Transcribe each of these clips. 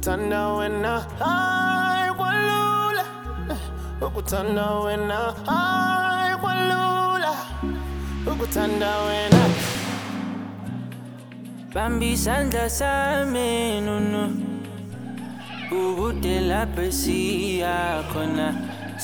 ukuthanda wena hayi kwalula ukuthanda wena hayi kwalula ukuthanda wena Bambi isandla sami nunu Ubude lapho siya khona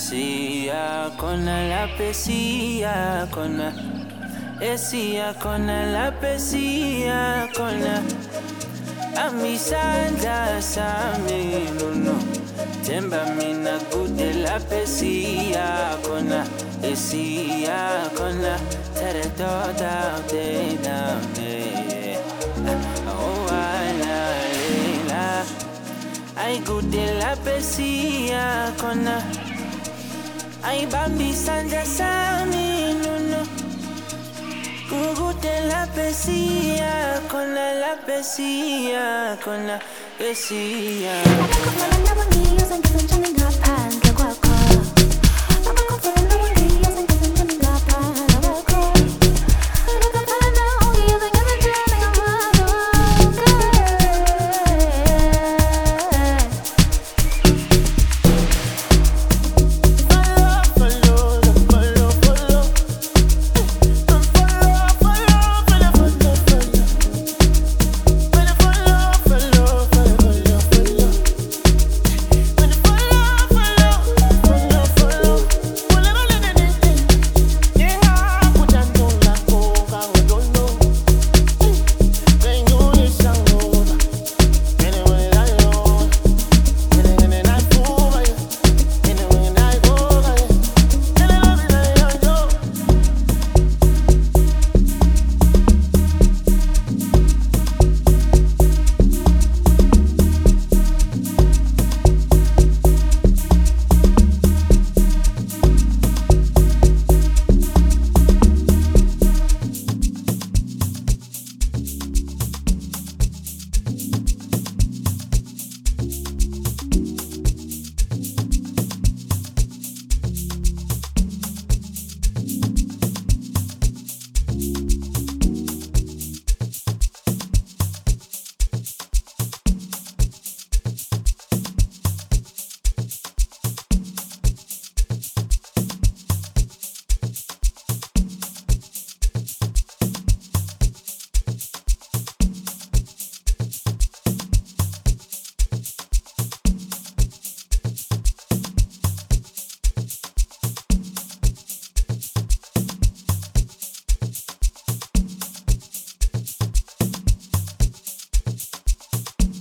lapho siya khona Esiya khona lapho siya khona Bambi isandla sami nunu Themba mina kude lapho siya khona Esiya khona Tear it all down, down, yeah. Oh, la Ay gude la pesia kona Ay bambi sanja sami nuno Gude la pesia kona Esia I got my number, using